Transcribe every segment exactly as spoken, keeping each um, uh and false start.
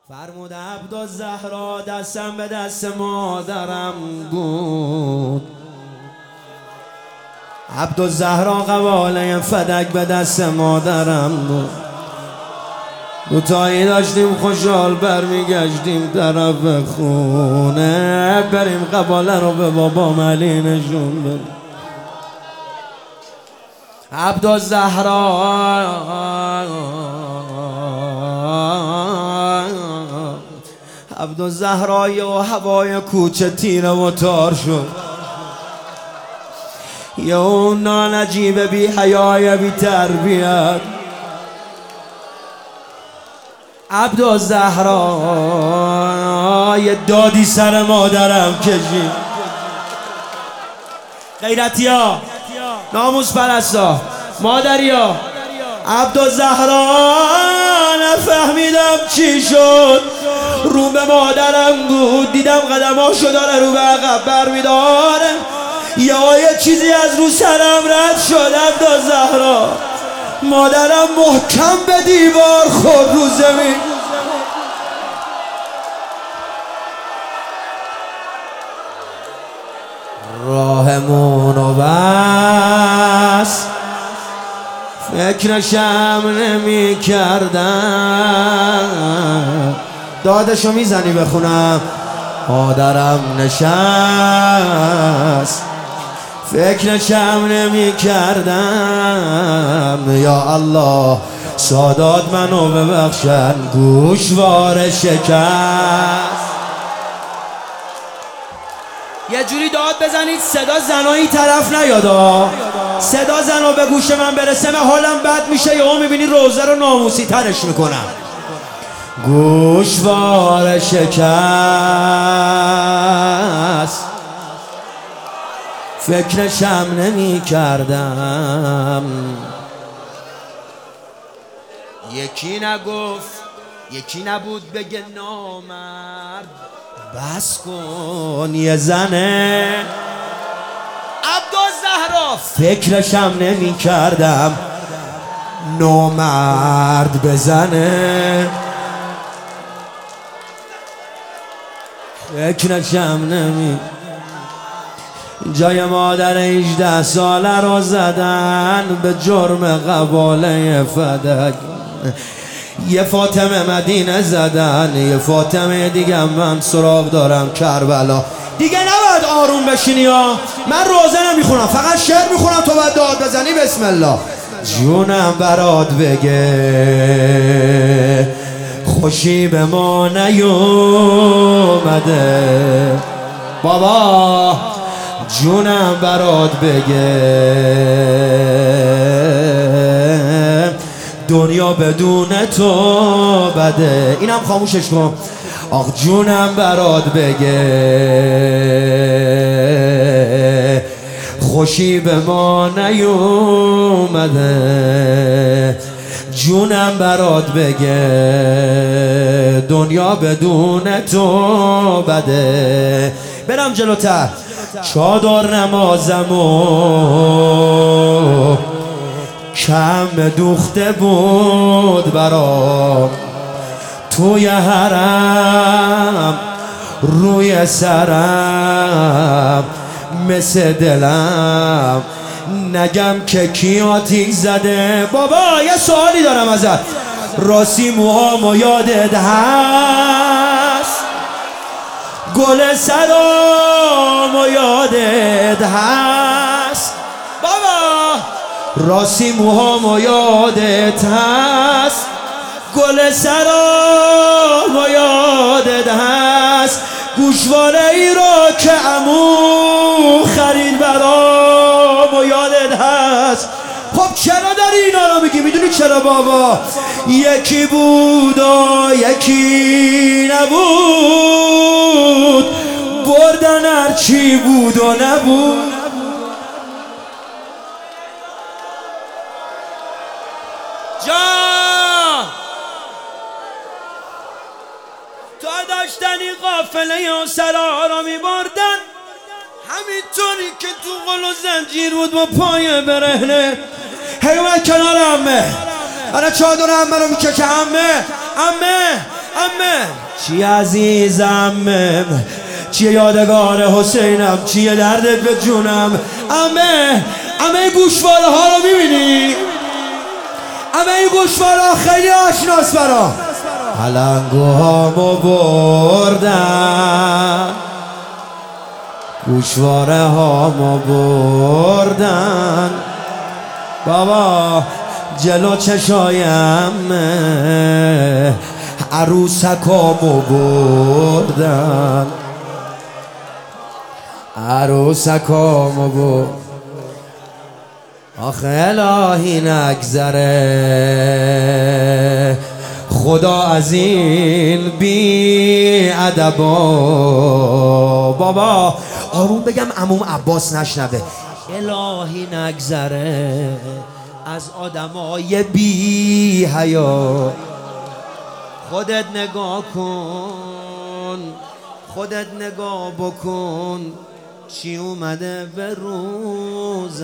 فرمود عبدالزهرا دستم به دست مادرم بود. عبدالزهرا قواله فدک به دست مادرم بود. دوتایی داشتیم خوشحال برمیگشتیم طرف خونه، بریم قباله رو به بابام علی نشون بدیم. عبدالزهرا عبدالزهرا و هوای کوچه تیره و تار شد. یه اون نانجیب بی حیای بی تربیت عبدالزهرا یه دادی سر مادرم کشید. غیرتیا، ناموس پرستا، مادریا، عبدالزهرا نفهمیدم چی شد، رو به مادرم بود، دیدم قدماشو داره رو به عقب برمیداره، یا یه چیزی از رو سرم رد شد. عبدالزهرا مادرم محکم به دیوار خورد رو زمین. راهمونو بس فکرشم نمی کردم. دادشو میزنی بخونم. مادرم نشست فکرشم نمی کردم. یا الله سادات منو ببخشن گوشوار شکست. یه جوری داد بزنید صدا زنایی طرف نیادا. صدا زنا به گوش من برسه من حالم بد میشه. یا میبینی روزه رو ناموسی ترش میکنم. گوشوار شکست فکرشم نمی کردم. یکی نگفت یکی نبود بگه نامرد بس کن یه زنه. عبدالزهرا فکرشم نمی کردم نامرد بزنه. فکرشم نمی جای مادر هجده ساله رو زدن به جرم قباله فدک. یه فاطمه مدینه زدن، یه فاطمه دیگه من سراغ دارم کربلا. دیگه نباید آروم بشینی ها. من روزه نمیخونم فقط شعر میخونم، تو باید داد بزنی. بسم الله. جونم برات بگه خوشی به ما نیومده. بابا جونم برات بگه دنیا بدون تو بده. اینم خاموشش کن. آخ جونم برات بگه خوشی به ما نیومده. جونم برات بگه دنیا بدون تو بده. برم جلوتر. چادر نمازمو کم دوخته بود برام، توی حرم روی سرم مثل دلم نگم که کی آتیش زده. بابا یه سوالی دارم ازت. راستی موهامو یادت هست؟ گل سرامو یادت هست؟ بابا راستی موهامو یادت هست؟ گل سرامو یادت هست؟ گوشواره ای رو که عمو خرید برامو یادت هست؟ خب چرا داری اینا رو میگی؟ میدونی چرا بابا؟ یکی بود و یکی نبود، بردن هرچی بود و نبود. جان تا داشتن این قافله و سرها را میبردن، همینطوری که تو قل و زنجیر بود با پای برهنه. هی اومد کنار عمه، آره چادر عمه رو میکشه. عمه عمه امه چی عزیزم، چیه یادگار حسینم، چیه دردت به جونم. امه امه گوشواره ها رو میبینی؟ امه این گوشواره ها خیلی آشناس برا. پلنگو هامو بردن، گوشواره هامو بردن، بابا جلو چشایم عروسکامو بردن، عروسکامو بردن. آخه الهی نگذره خدا از این بی ادبا. بابا آروم بگم عموم عباس نشنوه. الهی نگذره از آدمای بی حیا. خودت نگاه کن، خودت نگاه بکن، چی اومده به روز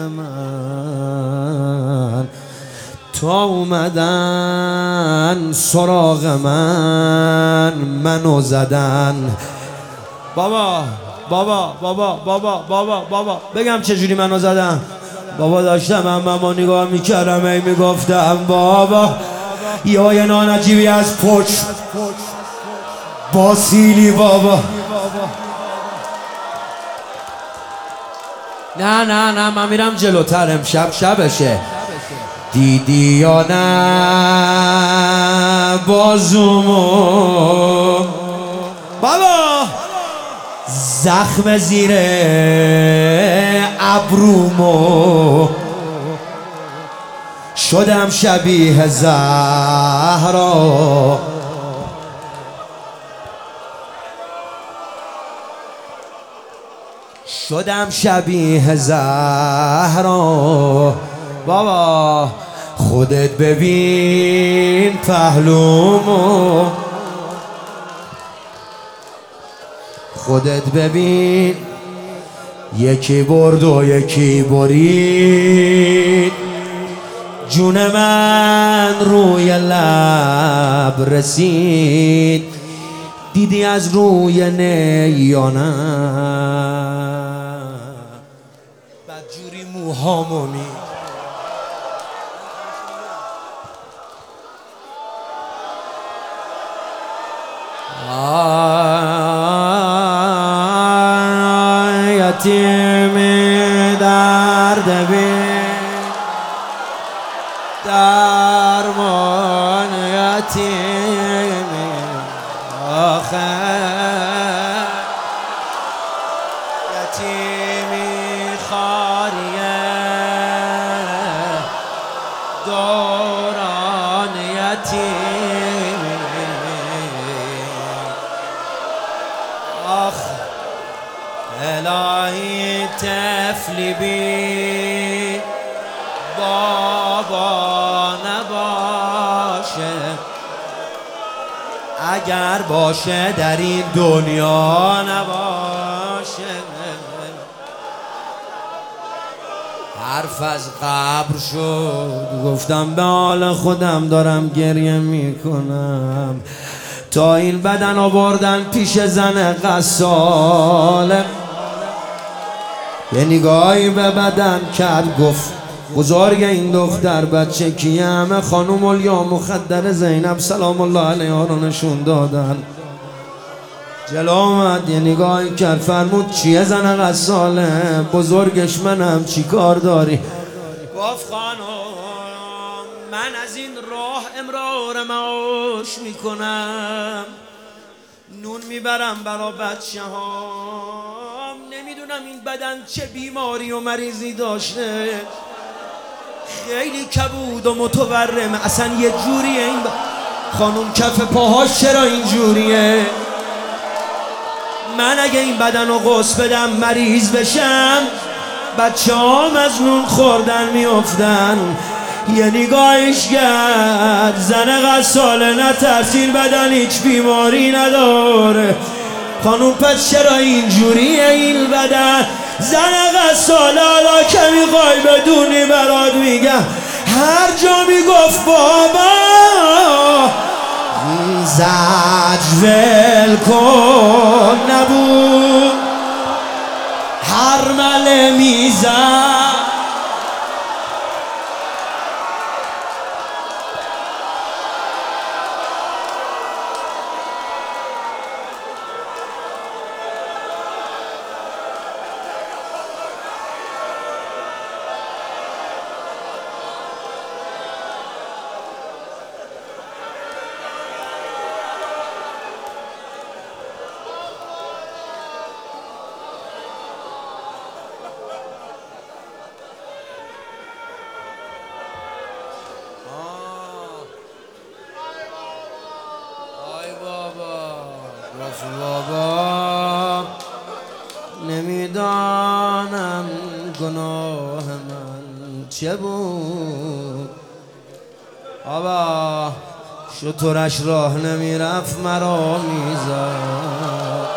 من. تا اومدن سراغ من، منو زدن. بابا بابا بابا بابا بابا بابا بگم چجوری منو زدن. بابا داشتم اممو نگاه میکردم، ای میگفتم بابا یا یه نانجیبی از پچ با سیلی. بابا نه نه نه من میرم جلوتر، امشب شبشه. دیدی یا نه بازومو بابا، زخم زیر ابرومو، شدم شبیه زهرا. شدم شبیه زهرا. بابا خودت ببین پهلومو، خودت ببین. یکی برد و یکی برید، جون من روی لب رسید. دیدی از روی نه یا نه بدجوری موهامو می یتیم درد بین، درمان یتیم آخه، یتیمی خاریه دوران یتیمی. آخ الهی طفلی بی بابا نباشه، اگر باشه در این دنیا نباشه. حرف از قبر شد، گفتم به حال خودم دارم گریه میکنم. تا این بدن آوردن پیش زن غساله، یه نگاهی به بدن کرد، گفت بزرگ این دختر بچه کیه؟ همه خانوم الیا مخدر زینب سلام الله علیها رو نشون دادن. جلو آمد یه نگاهی کرد، فرمود چیه زن غساله؟ بزرگش منم، چی کار داری؟ گفت خانم من از این راه امرار معاش میکنم، نون میبرم برا بچه هام، نمیدونم این بدن چه بیماری و مریضی داشته، خیلی کبود و متورم، اصلا یه جوریه این ب... خانوم کف پاهاش چرا این جوریه؟ من اگه این بدن رو قص بدم مریض بشم، بچه هام از نون خوردن میافتن. یه نگاهش کرد زن غساله، نترسین بدن هیچ بیماری نداره. خانوم پس چرا اینجوریه این بدن؟ زن غساله حالا که میخوای بدونی برات میگم، هر جا میگفت بابا زجول کن نبود هر مله میزد بابا نمیدانم گناه من چه بود بابا شترش راه نمیرفت مرا میزد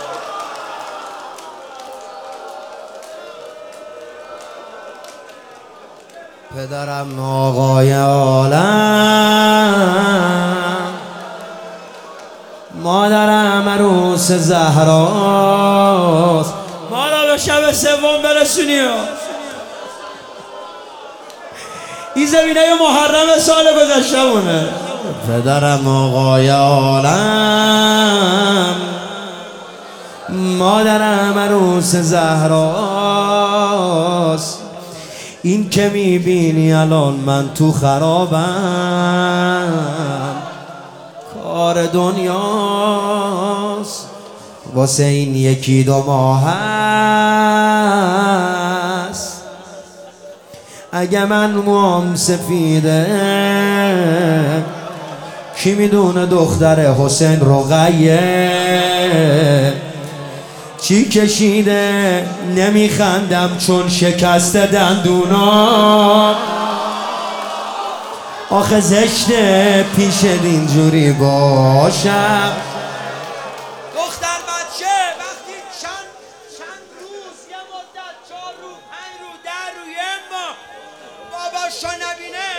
پدرم آقای عالم مادرم عروس زهراست ما را به شب سوم برسونی این زمینه محرم سال گذشتمونه پدرم آقای عالم مادرم عروس زهراست این که میبینی الان من تو خرابم کار دنیاست واسه این یکی دو ماه هست اگه من موام سفیده کی میدونه دختر حسین رقیه چی کشیده نمیخندم چون شکست دندونا آخه زشته پیش اینجوری باشم دختر بچه وقتی چند چند روز یه مدت چهار رو پنج رو در رو یه ماه باباشو نبینه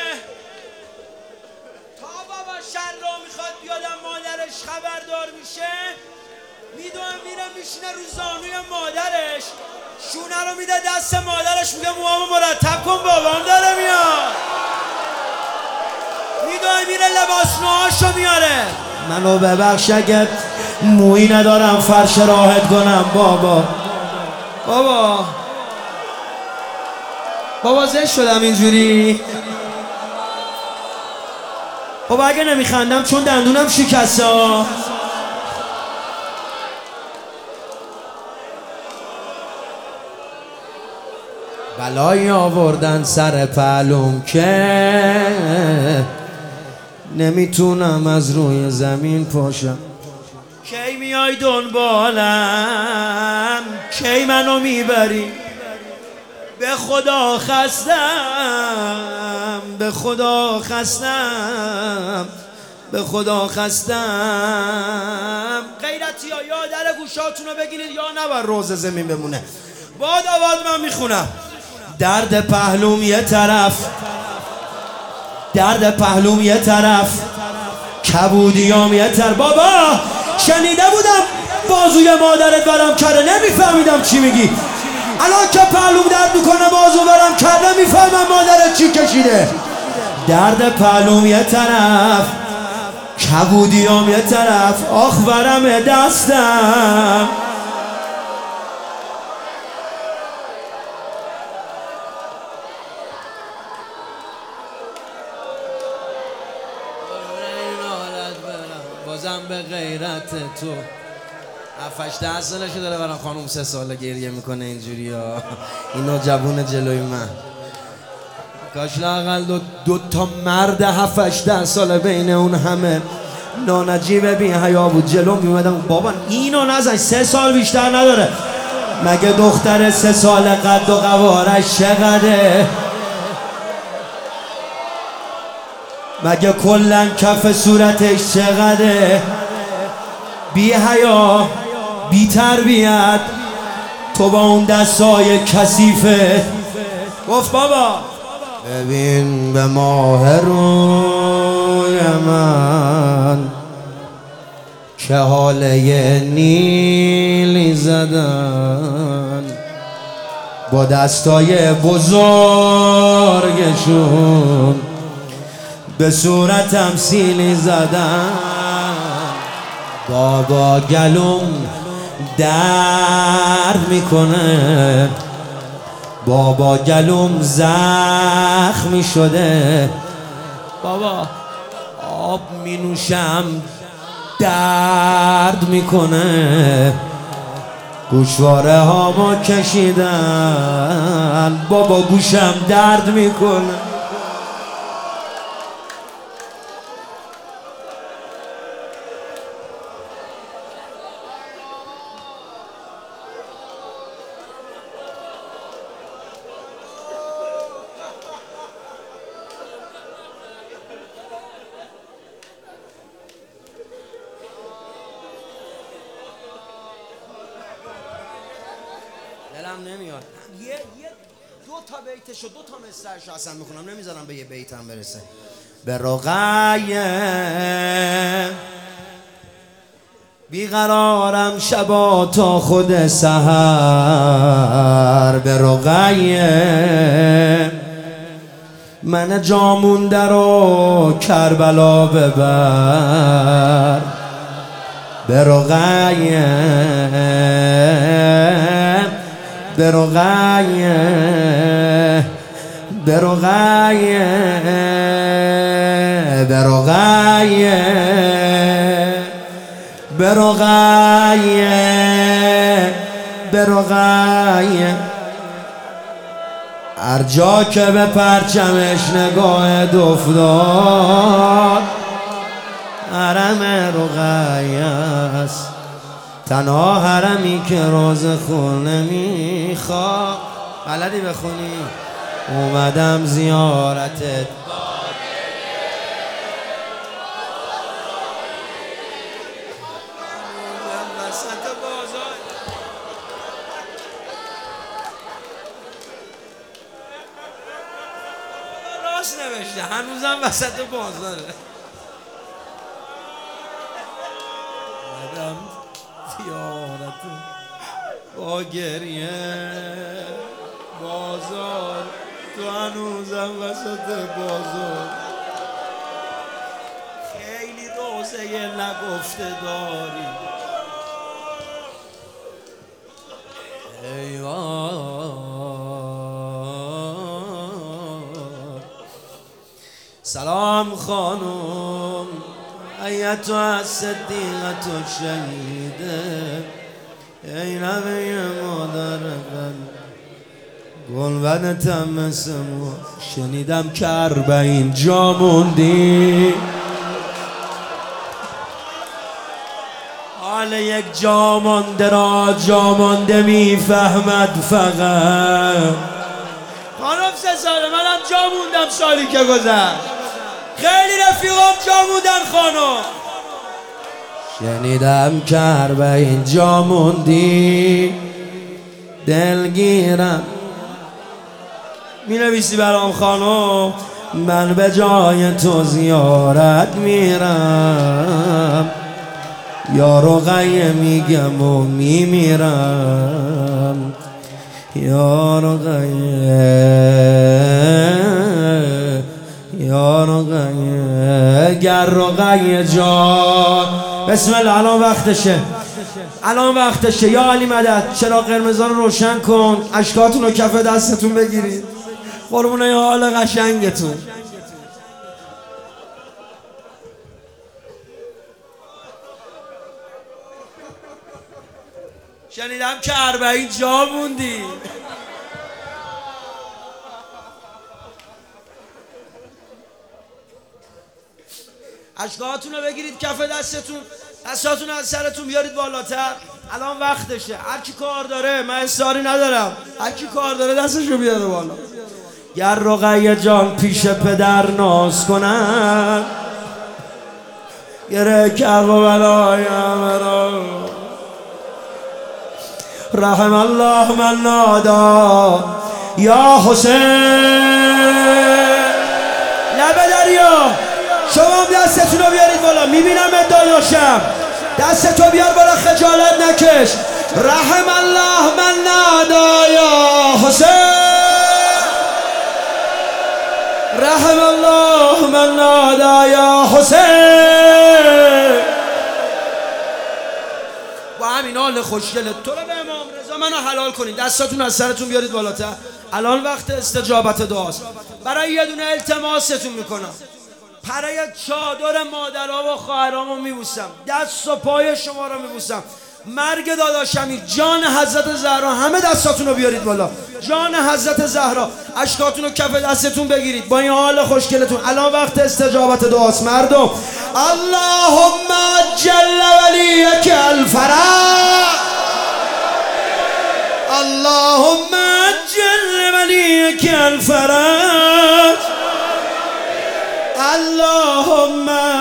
تا بابا شر رو میخواد بیادم مادرش خبردار میشه میدوه میره میشینه رو زانوی مادرش شونه رو میده دست مادرش میگه موامو مرتب کن بابام داره میاد میدوه میره لباس نوهاشو میاره منو ببخش اگه مویی ندارم فرش راحت کنم بابا بابا بابا زشت شدم اینجوری بابا اگه نمیخندم چون دندونم شکسته بلایی آوردن سر پهلوم که نمیتونم از روی زمین پاشم کی میای دنبالم کی منو میبری به خدا خستم به خدا خستم به خدا خستم غیرتی ها یا در گوشاتونو بگیرید یا نباید روز زمین بمونه باد آباد من میخونم درد پهلوم یه طرف درد پهلوم یه طرف کبودیام یه طرف بابا شنیده بودم بازوی مادرت برم کره نمیفهمیدم چی میگی الان که پهلوم درد میکنه بازو برم کره نمیفهمم مادرت چی کشیده درد پهلوم یه طرف کبودیام یه طرف آخ برم دستم بازم به غیرت تو هفتش ده سالشه داره برام خانوم سه ساله گریه میکنه اینجوری ها اینو جوون جلوی من کاش لااقل دو, دو تا مرد هفتش ده ساله بین اون همه نانجیب بی حیا بود جلو میومدم بابا اینو نزن سه سال بیشتر نداره مگه دختر سه سال قد و قوارش چقدره مگه کلن کف صورتش چقدره بی حیا بی تربیت تو با اون دستای کثیفه گفت بابا ببین به ماه روی من که حاله نیلی زدن با دستای بزرگشون به صورتم سیلی زدن. بابا گلوم درد میکنه، بابا گلوم زخمی شده، بابا آب می نوشم درد میکنه، گوشواره هامو کشیدن بابا گوشم درد میکنه. دلم نمیاد یه یه دو تا بیتشو دو تا مصرعشو اصلا میخونم، نمیذارم به یه بیتم برسه. به رقیه بیقرارم شبا تا خود سحر، به رقیه من جامونده رو کربلا ببر، به رقیه به رقیه به رقیه به رقیه به رقیه به رقیه هر جا که به پرچمش نگاه دفتاد حرم رقیه است، تنها حرمی که روز خونه میخواد. بلدی بخونی؟ اومدم زیارتت وسط بازار، راست نوشته هنوزم وسط بازاره. اومدم زیارت با گریه بازار، تو هنوزم وسط بازار، خیلی روزه نگفته داری. سلام خانم ایتها صدیقة الشهیده، ای نبی مادر من گلبدتم سمو، شنیدم که اربعین جا موندی، حال یک جا مانده را جا مانده میفهمد فقط. خانم سه ساله منم جا موندم سالی که گذشت، خیلی رفیقام جا موندن خانم. شنیدم که اربعین جا موندی دلگیرم، می نویسی برام خانم؟ من به جای تو زیارت میرم، یا رقیه میگم و میمیرم، یا رقیه یا رقیه گر رقیه جان. بسم الله الان وقتشه، الان وقتشه. یا علی مدد چراغ قرمزا رو روشن کن، اشکاتون رو کف دستتون بگیرید، قربونه حال قشنگتون. شنیدم که اربعین جا موندی. اشکاتون رو بگیرید کف دستتون، دستاتون از سرتون بیارید بالاتر. الان وقتشه، هر کی کار داره، من اصراری ندارم، هر کی کار داره دستشو بیاره بالا. گر رقیه جان پیش پدر ناز کنن، گره کرب و بلایم را رحم الله من نادا یا حسین. لب دریا شما هم دستتون رو بیارید بالا، میبینم داداشم دست تو بیار بالا، خجالت نکش. رحم الله من نادا یا حسین، رحم الله من نادا یا حسین. با همین حال خوشگل تو رو به امام رضا منو حلال کنید. دستاتون از سرتون بیارید بالاتر. الان وقت استجابت دعاست. برای یه دونه التماستون میکنم، برای چادر مادرها و خواهرامو میبوسم، دست و پای شما رو میبوسم. مرگ داداش امیر، جان حضرت زهرا، همه دستاتون رو بیارید بالا. جان حضرت زهرا، اشکاتون رو کف دستتون بگیرید با این حال خوشگلتون. الان وقت استجابت دعاست مردم. اللهم جل ولیک الفرج، اللهم جل ولیک الفرج، اللهم